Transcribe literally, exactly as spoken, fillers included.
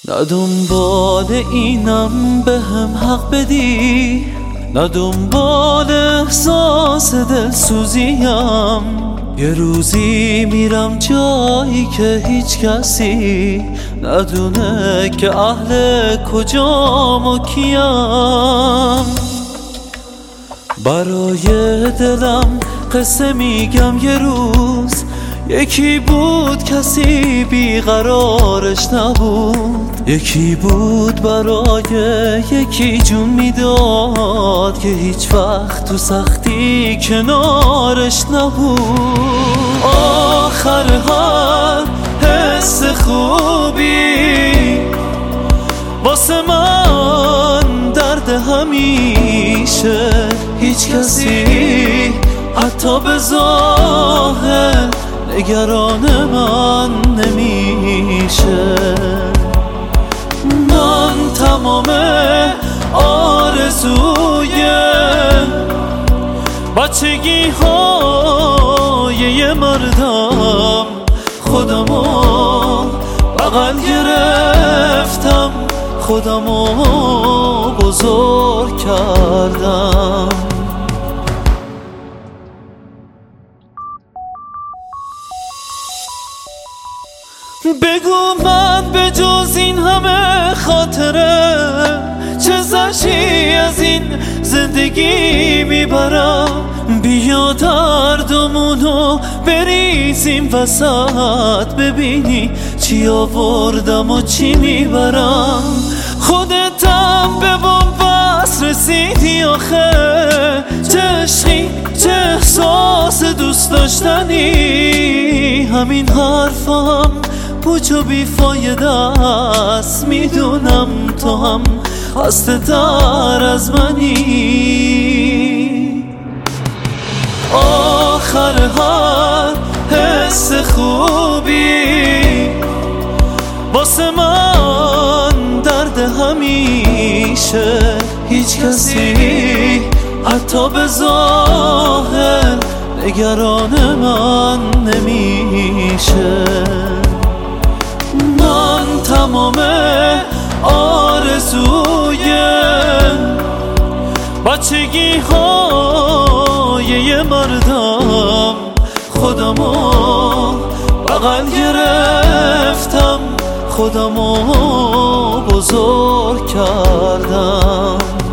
نه دنبال اینم به هم حق بدی، نه دنبال احساس دلسوزیم. یه روزی میرم جایی که هیچ کسی ندونه که اهل کجام و کیم. برای دلم قصه میگم یه روز یکی بود کسی بیقرارش نبود، یکی بود برای یکی جون میداد که هیچ وقت تو سختی کنارش نبود. آخر هر حس خوبی واسه من درد همیشه، هیچ کسی حتی به ظاهر نگران من نمیشه. من تمام آرزوی بچگی های یه مردم، خودمو بغل گرفتم، خودمو بزرگ کردم. بگو من به جز این همه خاطره چه زشی از این زندگی میبرم. بیا دردمونو بریزیم وسط، ببینی چی آوردم و چی میبرم. خودتم به بنبست رسیدی آخه، چه عشقی چه احساس دوست داشتنی. همین حرفم پوچ و بیفایده است، میدونم تو هم خسته تر از منی. آخر هر حس خوبی واسه من درد همیشه، هیچ کسی حتی به ظاهر نگران من نمیشه. من تمام آرزوی بچگی های یه مردم، خودمو بغل گرفتم، خودمو بزرگ کردم.